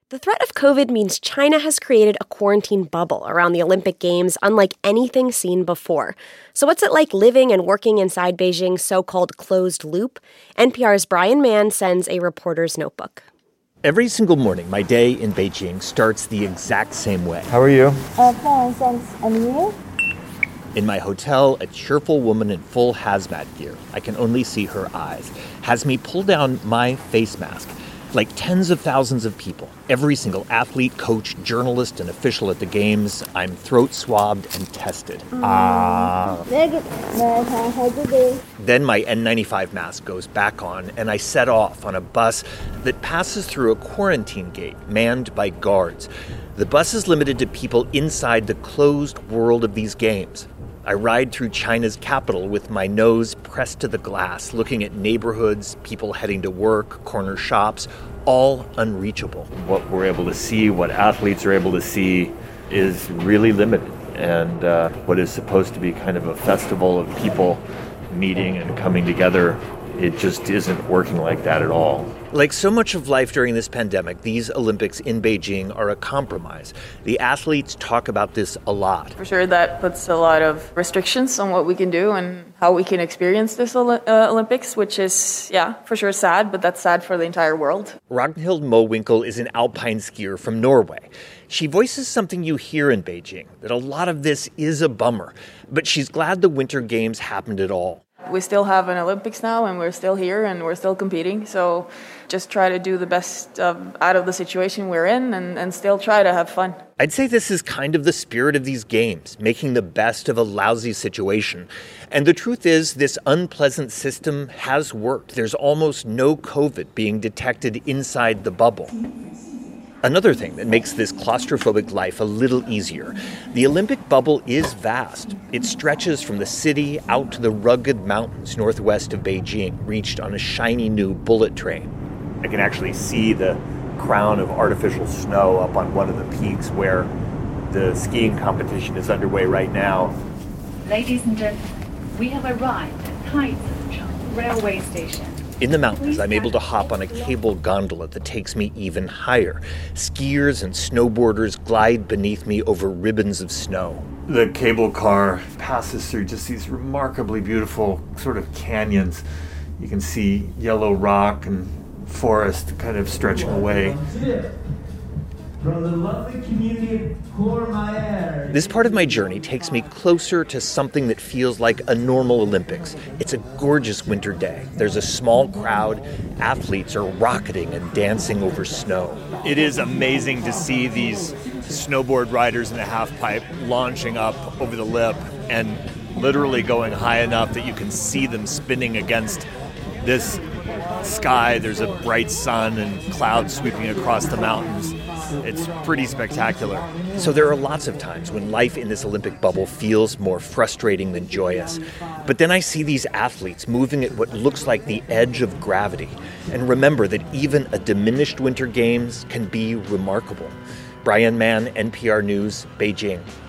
The threat of COVID means China has created a quarantine bubble around the Olympic Games unlike anything seen before. So what's it like living and working inside Beijing's so-called closed loop? NPR's Brian Mann sends a reporter's notebook. Every single morning, my day in Beijing starts the exact same way. How are you? Fine, thanks. And you? In my hotel, a cheerful woman in full hazmat gear, I can only see her eyes, has me pull down my face mask. Like tens of thousands of people, every single athlete, coach, journalist, and official at the games, I'm throat swabbed and tested. Very good. Have a good day. Then my N95 mask goes back on, and I set off on a bus that passes through a quarantine gate manned by guards. The bus is limited to people inside the closed world of these games. I ride through China's capital with my nose pressed to the glass, looking at neighborhoods, people heading to work, corner shops, all unreachable. What we're able to see, what athletes are able to see, is really limited. And what is supposed to be kind of a festival of people meeting and coming together, it just isn't working like that at all. Like so much of life during this pandemic, these Olympics in Beijing are a compromise. The athletes talk about this a lot. For sure, that puts a lot of restrictions on what we can do and how we can experience this Olympics, which is, for sure sad, but that's sad for the entire world. Ragnhild Mowinckel is an alpine skier from Norway. She voices something you hear in Beijing, that a lot of this is a bummer, but she's glad the Winter Games happened at all. We still have an Olympics now, and we're still here, and we're still competing. So just try to do the best out of the situation we're in and still try to have fun. I'd say this is kind of the spirit of these games, making the best of a lousy situation. And the truth is, this unpleasant system has worked. There's almost no COVID being detected inside the bubble. Another thing that makes this claustrophobic life a little easier, the Olympic bubble is vast. It stretches from the city out to the rugged mountains northwest of Beijing, reached on a shiny new bullet train. I can actually see the crown of artificial snow up on one of the peaks where the skiing competition is underway right now. Ladies and gentlemen, we have arrived at Taizhou railway station. In the mountains, I'm able to hop on a cable gondola that takes me even higher. Skiers and snowboarders glide beneath me over ribbons of snow. The cable car passes through just these remarkably beautiful sort of canyons. You can see yellow rock and forest kind of stretching away. From the lovely community of Courmayeur. This part of my journey takes me closer to something that feels like a normal Olympics. It's a gorgeous winter day. There's a small crowd. Athletes are rocketing and dancing over snow. It is amazing to see these snowboard riders in a half pipe launching up over the lip and literally going high enough that you can see them spinning against this sky. There's a bright sun and clouds sweeping across the mountains. It's pretty spectacular. So there are lots of times when life in this Olympic bubble feels more frustrating than joyous. But then I see these athletes moving at what looks like the edge of gravity, and remember that even a diminished Winter Games can be remarkable. Brian Mann, NPR News, Beijing.